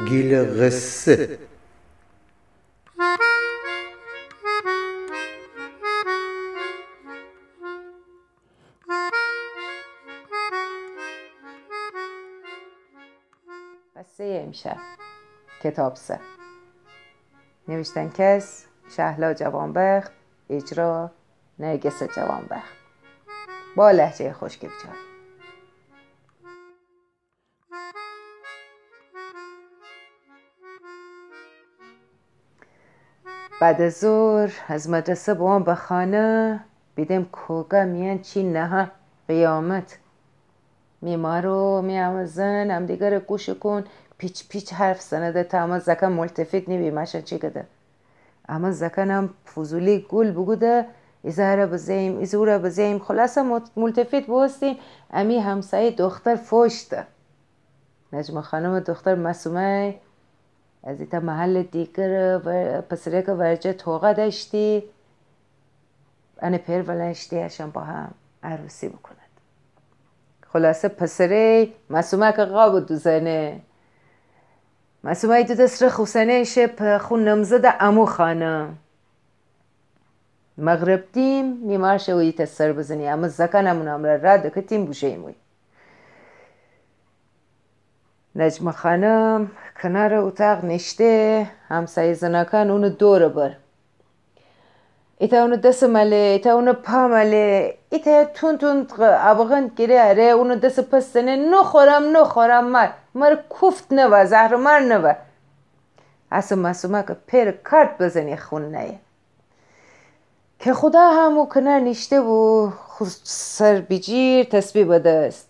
گیل قصه. قصه امشب کتاب سه. نوشتن کس شهلا جوانبخت، اجرا نرگس جوانبخت، با لهجه خشک بجای. بعد از ظهر از مدرسه با هم به خانه بیدم کوگا میان چی نه قیامت. میمارو میامزن هم دیگر گوش کن پیچ پیچ حرف سنده تا اما زکن ملتفت نبیمشن چی گده. اما زکن هم فضولی گل بگوده ایزاره بزیم ایزوره بزیم خلاصه ملتفت بوستیم. امی همسایه دختر فوشته نجم خانم دختر مسومه از ایتا محل دیگر پسره که ورجه توقع داشتی انه پیر ولشتی هشم با هم عروسی بکند. خلاصه پسره مسومه که قابو دوزنه مسومه دو دست رخ حسنه شب خون نمزده امو خانه مغرب دیم میمارش اوی تسر بزنی اما زکن همون امره را دکتیم بوشه ایموی. نجم خانم کنار اتاق نشته همسایه زنکان اونو دور بر ایتا اونو دست مله ایتا اونو پا مله ایتا تون تون ابغند گیره اره اونو دست پستنه نخورم مر کوفت نوه زهر مر نوه اصلا مسومه که پیر کارت بزنی خون نیه که خدا همو کنار نشته و سر بجیر تسبیح بده است.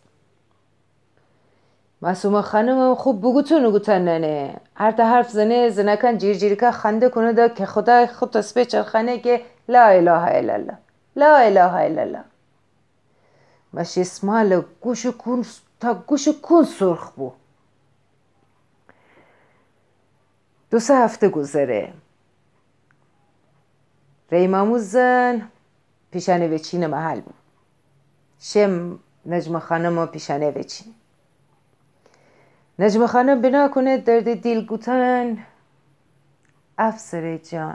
مسومه خانم خوب بگوتن ننه هر تا حرف زنکن جیر که خنده کنه ده که خدا خود تسبیح چرخانه که لا اله الا الله لا اله الا الله. مش اسمال گوش کن سرخ بو. 2-3 هفته گذره ریماموزن پیشانه وچین محل بود. شم نجم خانم پیشانه وچین نجم خانم بنا کنه درد دیل گوتن افسر جان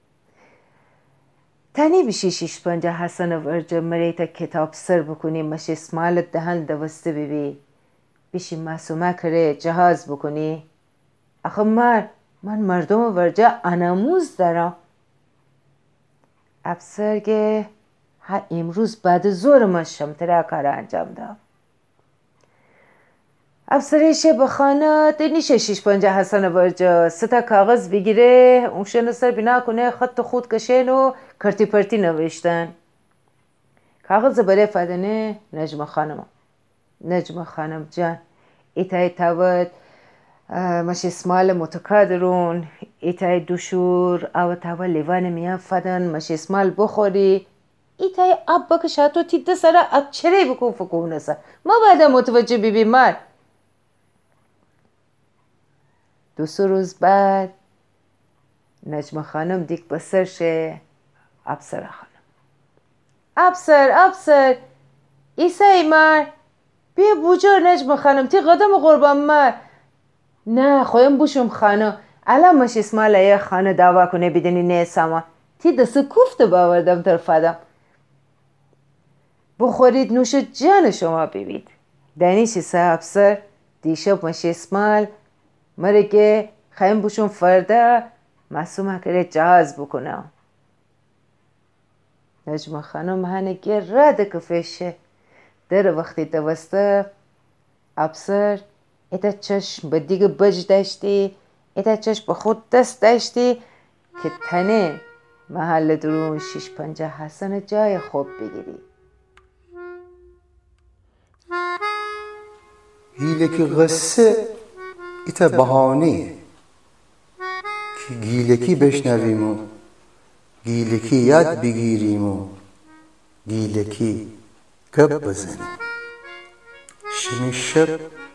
تنی بشی 6-5 حسن ورجه مریتا کتاب سر بکنی مش اسمالت دهن دوسته ببی بشی مسومه کره جهاز بکنی. آخه من مردم ورجه اناموز دارم. افسر که امروز بعد زور من شمتره کار انجام دام. افسرشه به خانه نیشه 6-5 حسن ورجه 3 تا کاغذ بگیره اونشن سر بنا کنه خط خود کشن و کرتی پرتی نوشتن. کاغذ برای فدنه نجم خانم جان ایتای تاوت مش اسمال متکادرون ایتای دوشور او تاوت لیوان میان فدن مش اسمال بخوری ایتای اب بکشاتو تیده سره اب چره بکن فکونه سر ما بعد متوجه بیبی من. 2 روز بعد نجم خانم دیک بسرشه افسر خانم افسر ایسای من بیا بوجار نجم خانم تی قدم قربان من نه خویم بوشم خانه الان مش اسمال یه خانه دعوا کنه بدنی نه سامان تی دست کوفت باوردم طرفدم بخورید نوش جان شما ببید. دنیش سه افسر دیشب مش اسمال مره که خیم بوشم فرده مسومه کره جهاز بکنم. نجم خانم هنگه رد کفشه در وقتی دوسته افسر ایتا چشم به دیگه بج داشتی ایتا چشم به خود دست داشتی که تنه محل درون 6-5 حسن جای خوب بگیری. گیلکی قصه ایتا بهانه که گیلکی بشنویم و گیلکی یاد بگیریم و گیلکی گپ بزنیم. شب